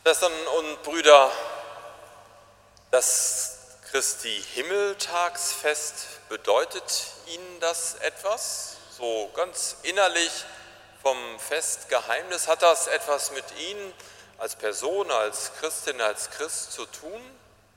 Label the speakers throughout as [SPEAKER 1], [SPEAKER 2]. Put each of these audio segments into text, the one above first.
[SPEAKER 1] Schwestern und Brüder, das Christi Himmeltagsfest, bedeutet Ihnen das etwas? So ganz innerlich vom Festgeheimnis, hat das etwas mit Ihnen als Person, als Christin, als Christ zu tun?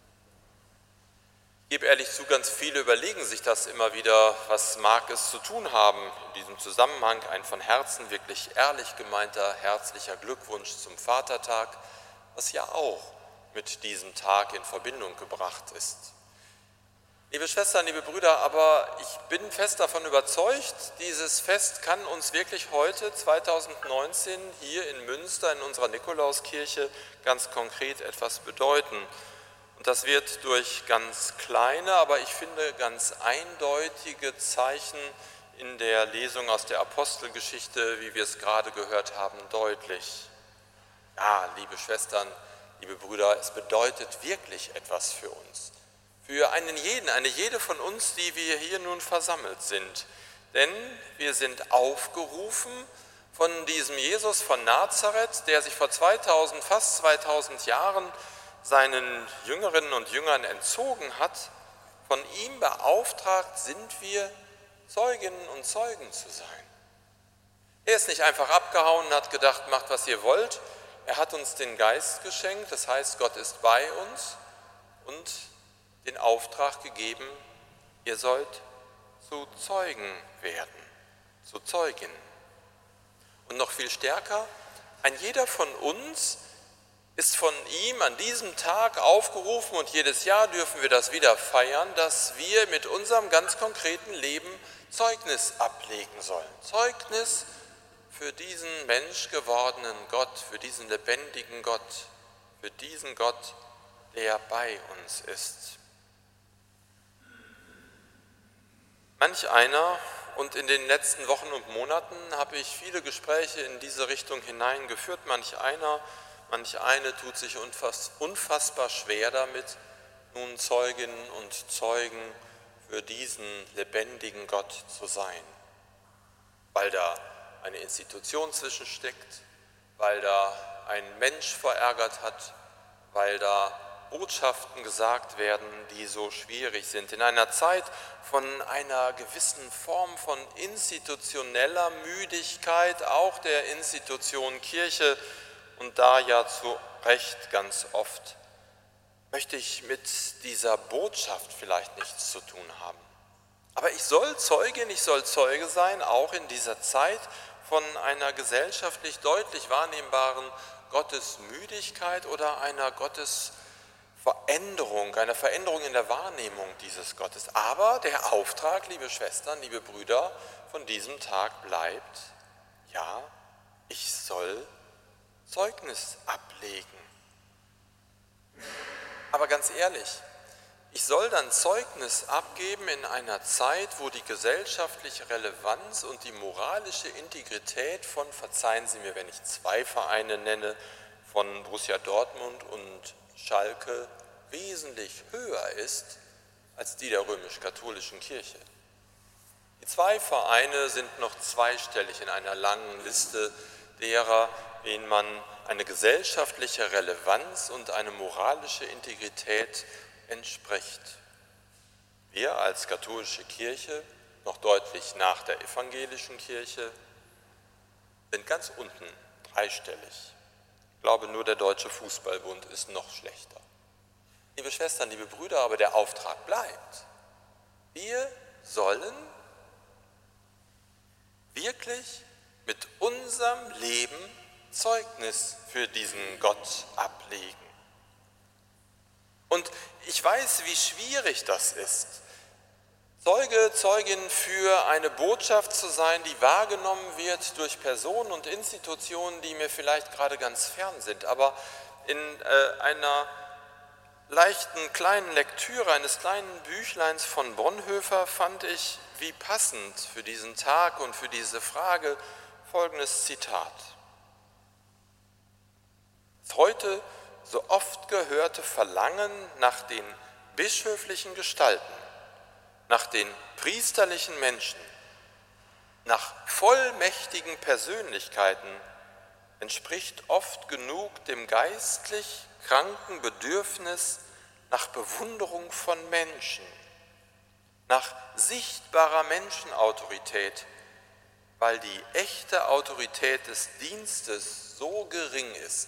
[SPEAKER 1] Ich gebe ehrlich zu, ganz viele überlegen sich das immer wieder, was mag es zu tun haben. In diesem Zusammenhang ein von Herzen wirklich ehrlich gemeinter, herzlicher Glückwunsch zum Vatertag, was ja auch mit diesem Tag in Verbindung gebracht ist. Liebe Schwestern, liebe Brüder, aber ich bin fest davon überzeugt, dieses Fest kann uns wirklich heute, 2019, hier in Münster, in unserer Nikolauskirche, ganz konkret etwas bedeuten. Und das wird durch ganz kleine, aber ich finde ganz eindeutige Zeichen in der Lesung aus der Apostelgeschichte, wie wir es gerade gehört haben, deutlich. Ja, liebe Schwestern, liebe Brüder, es bedeutet wirklich etwas für uns. Für einen jeden, eine jede von uns, die wir hier nun versammelt sind. Denn wir sind aufgerufen von diesem Jesus von Nazareth, der sich vor fast 2000 Jahren seinen Jüngerinnen und Jüngern entzogen hat. Von ihm beauftragt sind wir, Zeuginnen und Zeugen zu sein. Er ist nicht einfach abgehauen und hat gedacht, macht, was ihr wollt. Er hat uns den Geist geschenkt, das heißt, Gott ist bei uns und den Auftrag gegeben, ihr sollt zu Zeugen werden, zu Zeuginnen. Und noch viel stärker, ein jeder von uns ist von ihm an diesem Tag aufgerufen und jedes Jahr dürfen wir das wieder feiern, dass wir mit unserem ganz konkreten Leben Zeugnis ablegen sollen. Zeugnis für diesen menschgewordenen Gott, für diesen lebendigen Gott, für diesen Gott, der bei uns ist. Manch einer, und in den letzten Wochen und Monaten habe ich viele Gespräche in diese Richtung hineingeführt, manch eine tut sich unfassbar schwer damit, nun Zeuginnen und Zeugen für diesen lebendigen Gott zu sein, weil da eine Institution zwischensteckt, weil da ein Mensch verärgert hat, weil da Botschaften gesagt werden, die so schwierig sind. In einer Zeit von einer gewissen Form von institutioneller Müdigkeit, auch der Institution Kirche, und da ja zu Recht ganz oft, möchte ich mit dieser Botschaft vielleicht nichts zu tun haben. Aber ich soll Zeugin, ich soll Zeuge sein, auch in dieser Zeit von einer gesellschaftlich deutlich wahrnehmbaren Gottesmüdigkeit oder einer Gottesveränderung, einer Veränderung in der Wahrnehmung dieses Gottes. Aber der Auftrag, liebe Schwestern, liebe Brüder, von diesem Tag bleibt, ja, ich soll Zeugnis ablegen. Aber ganz ehrlich, ich soll dann Zeugnis abgeben in einer Zeit, wo die gesellschaftliche Relevanz und die moralische Integrität von, verzeihen Sie mir, wenn ich zwei Vereine nenne, von Borussia Dortmund und Schalke wesentlich höher ist als die der römisch-katholischen Kirche. Die zwei Vereine sind noch zweistellig in einer langen Liste derer, denen man eine gesellschaftliche Relevanz und eine moralische Integrität entspricht. Wir als katholische Kirche, noch deutlich nach der evangelischen Kirche, sind ganz unten, dreistellig. Ich glaube, nur der Deutsche Fußballbund ist noch schlechter. Liebe Schwestern, liebe Brüder, aber der Auftrag bleibt. Wir sollen wirklich mit unserem Leben Zeugnis für diesen Gott ablegen. Und ich weiß, wie schwierig das ist, Zeuge, Zeugin für eine Botschaft zu sein, die wahrgenommen wird durch Personen und Institutionen, die mir vielleicht gerade ganz fern sind. Aber in einer leichten kleinen Lektüre eines kleinen Büchleins von Bonhoeffer fand ich, wie passend für diesen Tag und für diese Frage, folgendes Zitat. Das heute so oft gehörte Verlangen nach den bischöflichen Gestalten, nach den priesterlichen Menschen, nach vollmächtigen Persönlichkeiten entspricht oft genug dem geistlich kranken Bedürfnis nach Bewunderung von Menschen, nach sichtbarer Menschenautorität, weil die echte Autorität des Dienstes so gering ist.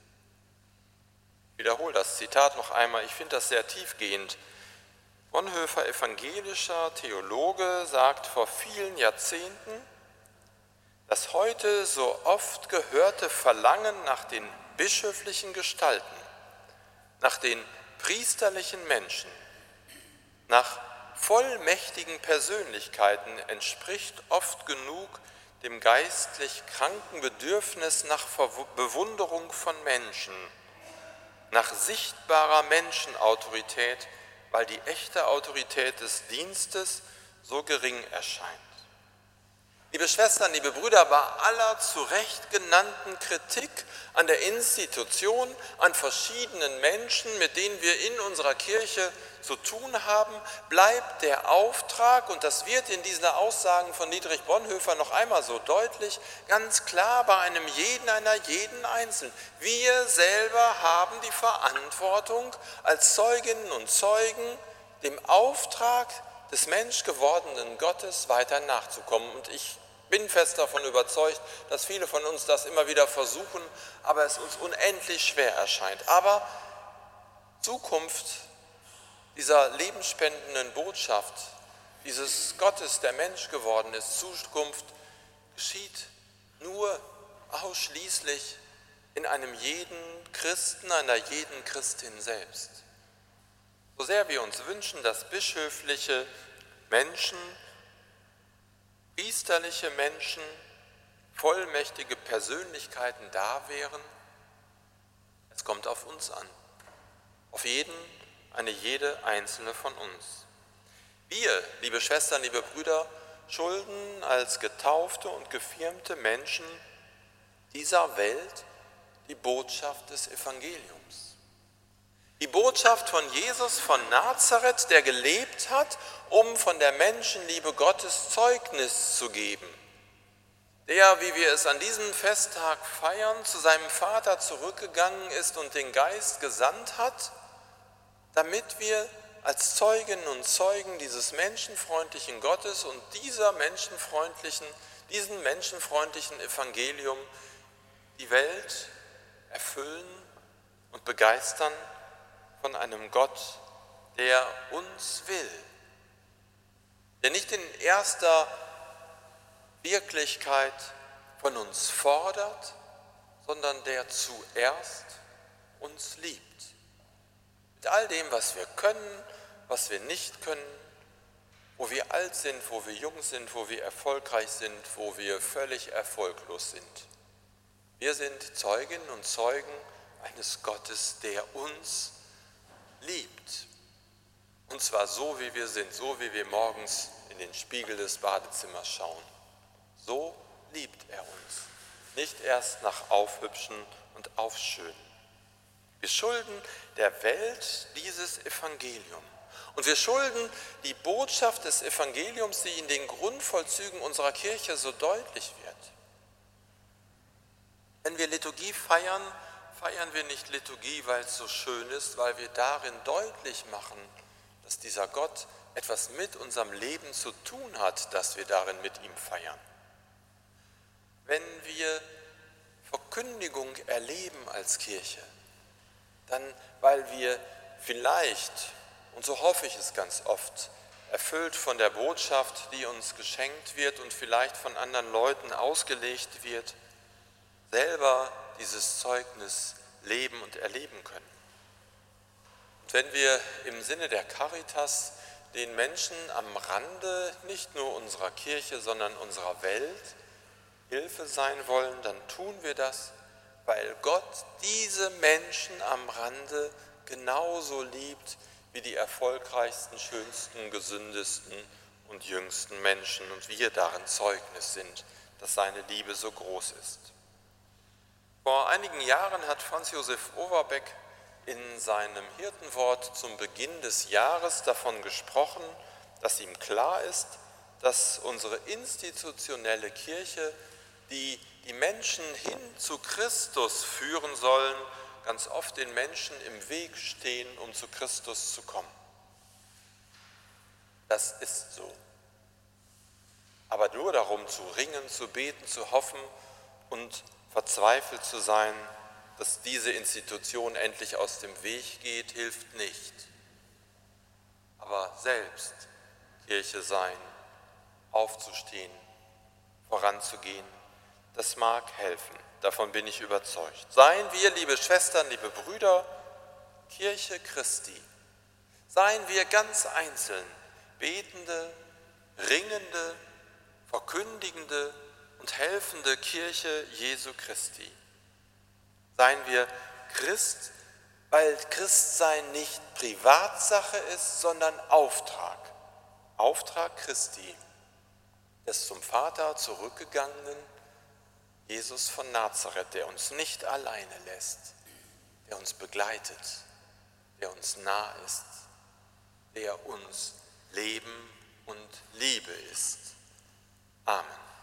[SPEAKER 1] Ich wiederhole das Zitat noch einmal, ich finde das sehr tiefgehend. Bonhoeffer, evangelischer Theologe, sagt vor vielen Jahrzehnten, das heute so oft gehörte Verlangen nach den bischöflichen Gestalten, nach den priesterlichen Menschen, nach vollmächtigen Persönlichkeiten entspricht oft genug dem geistlich kranken Bedürfnis nach Bewunderung von Menschen, nach sichtbarer Menschenautorität, weil die echte Autorität des Dienstes so gering erscheint. Liebe Schwestern, liebe Brüder, bei aller zu Recht genannten Kritik an der Institution, an verschiedenen Menschen, mit denen wir in unserer Kirche zu tun haben, bleibt der Auftrag, und das wird in diesen Aussagen von Dietrich Bonhoeffer noch einmal so deutlich, ganz klar bei einem jeden, einer jeden Einzelnen. Wir selber haben die Verantwortung, als Zeuginnen und Zeugen dem Auftrag des menschgewordenen Gottes weiter nachzukommen. Und ich bin fest davon überzeugt, dass viele von uns das immer wieder versuchen, aber es uns unendlich schwer erscheint. Aber Zukunft dieser lebensspendenden Botschaft, dieses Gottes, der Mensch geworden ist, Zukunft geschieht nur ausschließlich in einem jeden Christen, einer jeden Christin selbst. So sehr wir uns wünschen, dass bischöfliche Menschen, priesterliche Menschen, vollmächtige Persönlichkeiten da wären, es kommt auf uns an, auf jede einzelne von uns. Wir, liebe Schwestern, liebe Brüder, schulden als getaufte und gefirmte Menschen dieser Welt die Botschaft des Evangeliums. Die Botschaft von Jesus von Nazareth, der gelebt hat, um von der Menschenliebe Gottes Zeugnis zu geben. Der, wie wir es an diesem Festtag feiern, zu seinem Vater zurückgegangen ist und den Geist gesandt hat, damit wir als Zeuginnen und Zeugen dieses menschenfreundlichen Gottes und diesem menschenfreundlichen Evangelium die Welt erfüllen und begeistern von einem Gott, der uns will, der nicht in erster Wirklichkeit von uns fordert, sondern der zuerst uns liebt. Mit all dem, was wir können, was wir nicht können, wo wir alt sind, wo wir jung sind, wo wir erfolgreich sind, wo wir völlig erfolglos sind. Wir sind Zeuginnen und Zeugen eines Gottes, der uns liebt. Und zwar so, wie wir sind, so wie wir morgens in den Spiegel des Badezimmers schauen. So liebt er uns, nicht erst nach Aufhübschen und Aufschönen. Wir schulden der Welt dieses Evangelium. Und wir schulden die Botschaft des Evangeliums, die in den Grundvollzügen unserer Kirche so deutlich wird. Wenn wir Liturgie feiern, feiern wir nicht Liturgie, weil es so schön ist, weil wir darin deutlich machen, dass dieser Gott etwas mit unserem Leben zu tun hat, dass wir darin mit ihm feiern. Wenn wir Verkündigung erleben als Kirche, dann weil wir vielleicht, und so hoffe ich es ganz oft, erfüllt von der Botschaft, die uns geschenkt wird und vielleicht von anderen Leuten ausgelegt wird, selber dieses Zeugnis leben und erleben können. Und wenn wir im Sinne der Caritas den Menschen am Rande nicht nur unserer Kirche, sondern unserer Welt Hilfe sein wollen, dann tun wir das, weil Gott diese Menschen am Rande genauso liebt wie die erfolgreichsten, schönsten, gesündesten und jüngsten Menschen und wir darin Zeugnis sind, dass seine Liebe so groß ist. Vor einigen Jahren hat Franz Josef Overbeck in seinem Hirtenwort zum Beginn des Jahres davon gesprochen, dass ihm klar ist, dass unsere institutionelle Kirche die die Menschen hin zu Christus führen sollen, ganz oft den Menschen im Weg stehen, um zu Christus zu kommen. Das ist so. Aber nur darum zu ringen, zu beten, zu hoffen und verzweifelt zu sein, dass diese Institution endlich aus dem Weg geht, hilft nicht. Aber selbst Kirche sein, aufzustehen, voranzugehen, das mag helfen. Davon bin ich überzeugt. Seien wir, liebe Schwestern, liebe Brüder, Kirche Christi. Seien wir ganz einzeln betende, ringende, verkündigende und helfende Kirche Jesu Christi. Seien wir Christ, weil Christsein nicht Privatsache ist, sondern Auftrag. Auftrag Christi, des zum Vater zurückgegangenen Jesus von Nazareth, der uns nicht alleine lässt, der uns begleitet, der uns nah ist, der uns Leben und Liebe ist. Amen.